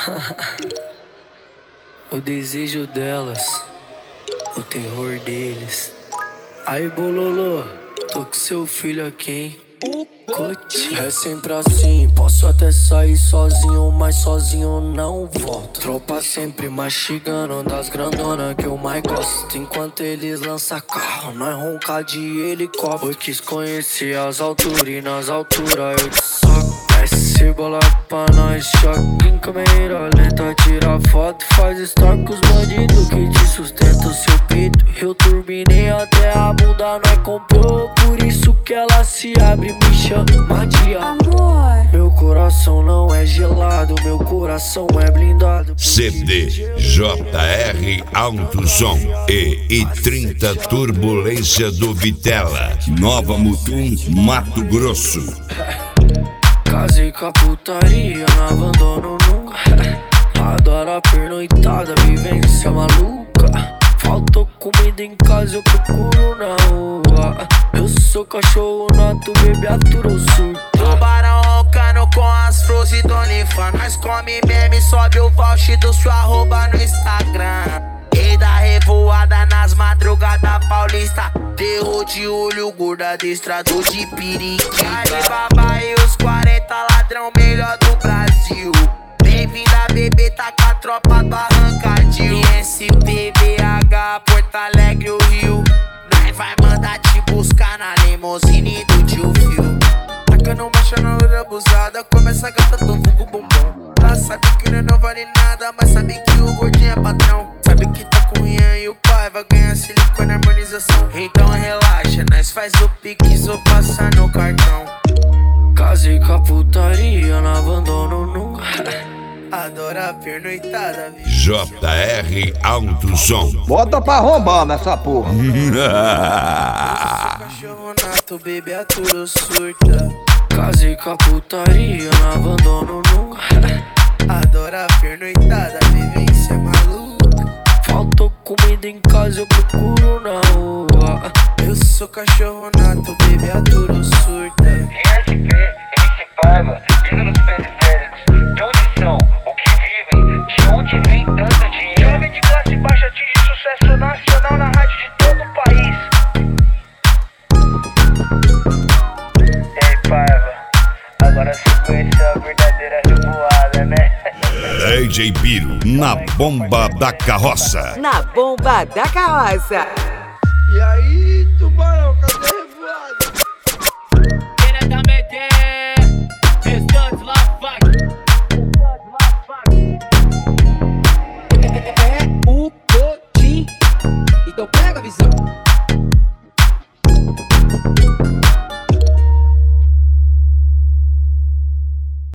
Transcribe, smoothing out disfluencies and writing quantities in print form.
O desejo delas, o terror deles. Aí, bololô, tô com seu filho aqui, hein? É sempre assim, posso até sair sozinho, mas sozinho não volto. Tropa sempre mastigando das grandonas que eu mais gosto. Enquanto eles lançam carro, nós ronca de helicóptero. Eu quis conhecer as alturas e nas alturas eu te soco. Desce bola pra nós, choque em câmera lenta. Tira foto, faz story com os bandidos que te sustenta o seu peito. Eu turbinei até a bunda, nós comprou. Por isso que ela se abre, me chama de amor. Meu coração não é gelado, meu coração é blindado. CD JR Alto Som e I30 Turbulência do Vitela, Nova Mutum, Mato Grosso. Casei com a putaria, não abandono nunca. Adoro a pernoitada, vivência maluca. Faltou comida em casa, eu procuro na rua. Eu sou cachorro nato, bebê aturou surto. Tubarão roncando com as flores do OnlyFans. Nós come meme, sobe o voucher do sua arroba no Instagram. E da revoada nas madrugadas paulista. Terror de olho, gorda adestrador de periquita. Alibaba e os 40 ladrão melhor do Brasil. Bem-vinda, bebê, tá com a tropa do Arrancadil. SPBH, Porto Alegre, o Rio. Nós vai mandar te buscar na limousine do tio Phil. Tacando marcha na hora abusada, começa a gata do vulgo bombom. Ela sabe que não vale nada, mas sabe que o gordinho é patrão. Sabe que tá com o Ian e o pai vai ganhar silicone harmonização. Então relaxa, nós faz o pix ou passar no cartão. Casei com a putaria, não abandono nunca. Adora a pernoitada, JR Alto Som. Bota pra arrombar nessa porra. Cachorro nato, bebê aturo surta. Casei com a putaria, não abandono nunca. Adora a pernoitada, vivência maluca. Faltou comida em casa, eu procuro na rua. Eu sou cachorro nato, bebê aturo surta. SP, MC Paiva, liga nos periféricos. De onde são? O que vivem? De onde vem tanto dinheiro? Jovem de classe baixa atinge sucesso nacional na rádio de todo o país. E aí, Paiva, agora você conheceu a verdadeira revoada, né? DJ Piro, na bomba da carroça. Na bomba da carroça. E aí, tubarão, cadê a revoada? Diretamente, Restantes Lafag. É o Cotim. Então pega a visão.